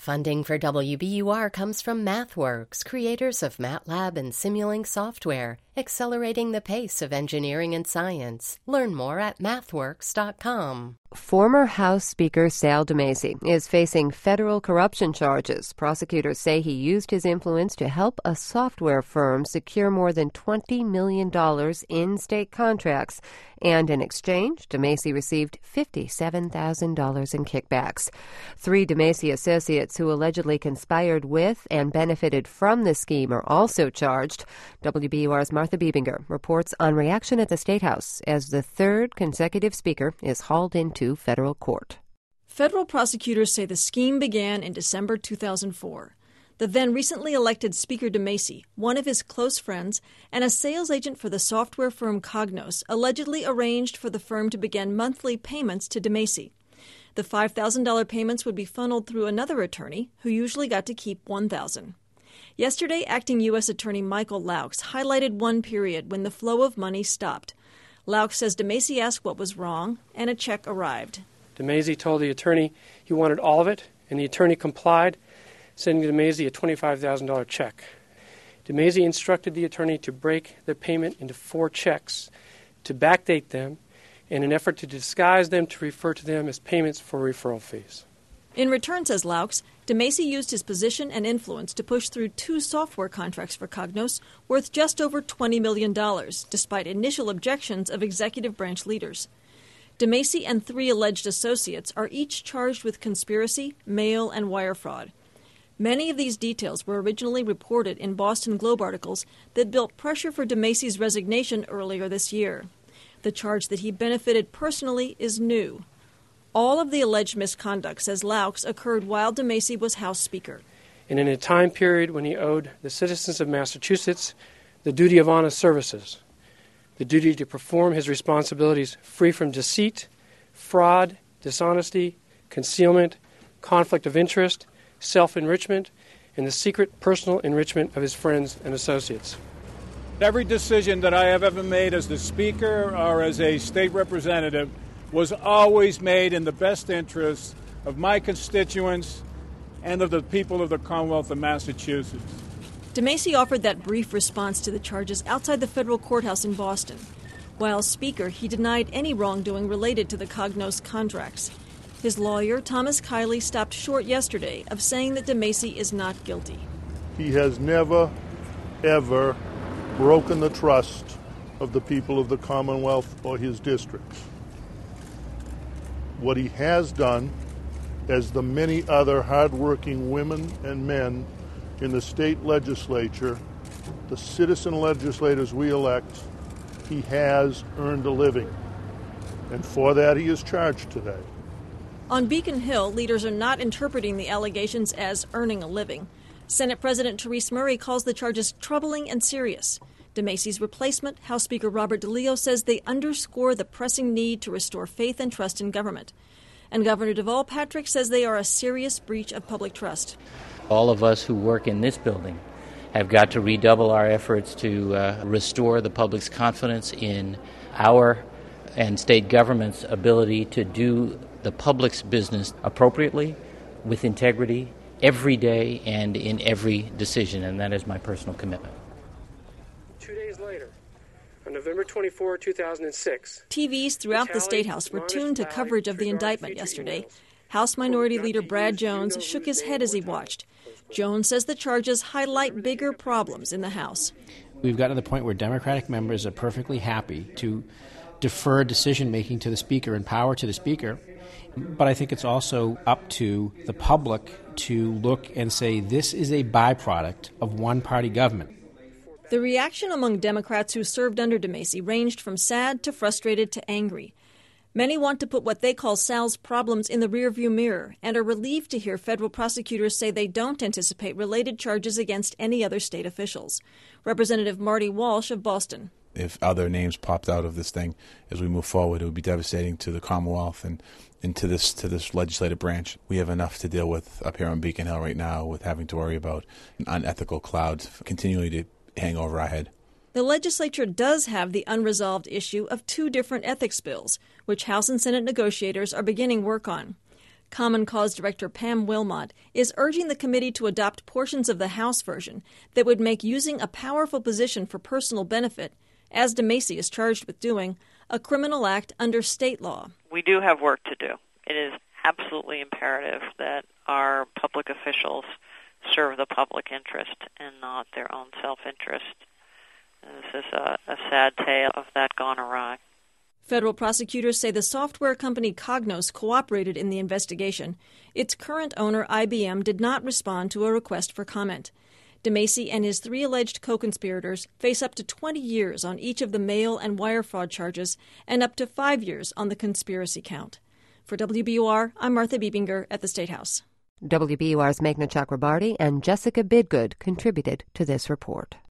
Funding for WBUR comes from MathWorks, creators of MATLAB and Simulink software, accelerating the pace of engineering and science. Learn more at mathworks.com. Former House Speaker Sal DeMacy is facing federal corruption charges. Prosecutors say he used his influence to help a software firm secure more than $20 million in state contracts. And in exchange, DeMacy received $57,000 in kickbacks. 3 DeMacy associates who allegedly conspired with and benefited from the scheme are also charged. WBUR's Martha Biebinger reports on reaction at the State House as the 3rd consecutive speaker is hauled into federal court. Federal prosecutors say the scheme began in December 2004. The then recently elected Speaker DeMacy, one of his close friends, and a sales agent for the software firm Cognos allegedly arranged for the firm to begin monthly payments to DeMacy. The $5,000 payments would be funneled through another attorney, who usually got to keep $1,000. Yesterday, Acting U.S. Attorney Michael Laux highlighted one period when the flow of money stopped. Laux says DeMacy asked what was wrong, and a check arrived. DeMacy told the attorney he wanted all of it, and the attorney complied, sending DeMacy a $25,000 check. DeMacy instructed the attorney to break the payment into 4 checks, to backdate them, in an effort to disguise them to refer to them as payments for referral fees. In return, says Laux, DeMacy used his position and influence to push through 2 software contracts for Cognos worth just over $20 million, despite initial objections of executive branch leaders. DeMacy and 3 alleged associates are each charged with conspiracy, mail, and wire fraud. Many of these details were originally reported in Boston Globe articles that built pressure for DeMacy's resignation earlier this year. The charge that he benefited personally is new. All of the alleged misconduct, says Laux, occurred while DeMacy was House Speaker. And in a time period when he owed the citizens of Massachusetts the duty of honest services, the duty to perform his responsibilities free from deceit, fraud, dishonesty, concealment, conflict of interest, self-enrichment, and the secret personal enrichment of his friends and associates. Every decision that I have ever made as the Speaker or as a state representative was always made in the best interest of my constituents and of the people of the Commonwealth of Massachusetts. DeMacy offered that brief response to the charges outside the federal courthouse in Boston. While Speaker, he denied any wrongdoing related to the Cognos contracts. His lawyer, Thomas Kiley, stopped short yesterday of saying that DeMacy is not guilty. He has never, ever broken the trust of the people of the Commonwealth or his districts. What he has done, as the many other hardworking women and men in the state legislature, the citizen legislators we elect, he has earned a living. And for that, he is charged today. On Beacon Hill, leaders are not interpreting the allegations as earning a living. Senate President Therese Murray calls the charges troubling and serious. DeMacy's replacement, House Speaker Robert DeLeo, says they underscore the pressing need to restore faith and trust in government. And Governor Deval Patrick says they are a serious breach of public trust. All of us who work in this building have got to redouble our efforts to restore the public's confidence in our and state government's ability to do the public's business appropriately, with integrity, every day and in every decision, and that is my personal commitment. 2 days later, on November 24, 2006, TVs throughout the State House were tuned to coverage of the indictment yesterday. House Minority Leader Brad Jones shook his head as he watched. Jones says the charges highlight bigger problems in the House. We've gotten to the point where Democratic members are perfectly happy to defer decision-making to the Speaker and power to the Speaker. But I think it's also up to the public to look and say this is a byproduct of one-party government. The reaction among Democrats who served under DeMacy ranged from sad to frustrated to angry. Many want to put what they call Sal's problems in the rearview mirror and are relieved to hear federal prosecutors say they don't anticipate related charges against any other state officials. Representative Marty Walsh of Boston. If other names popped out of this thing as we move forward, it would be devastating to the Commonwealth and to this legislative branch. We have enough to deal with up here on Beacon Hill right now with having to worry about unethical clouds continually to hang over our head. The legislature does have the unresolved issue of 2 different ethics bills, which House and Senate negotiators are beginning work on. Common Cause Director Pam Wilmot is urging the committee to adopt portions of the House version that would make using a powerful position for personal benefit, as DeMacy is charged with doing, a criminal act under state law. We do have work to do. It is absolutely imperative that our public officials serve the public interest and not their own self-interest. This is a sad tale of that gone awry. Federal prosecutors say the software company Cognos cooperated in the investigation. Its current owner, IBM, did not respond to a request for comment. DeMacy and his 3 alleged co-conspirators face up to 20 years on each of the mail and wire fraud charges and up to 5 years on the conspiracy count. For WBUR, I'm Martha Biebinger at the State House. WBUR's Meghna Chakrabarty and Jessica Bidgood contributed to this report.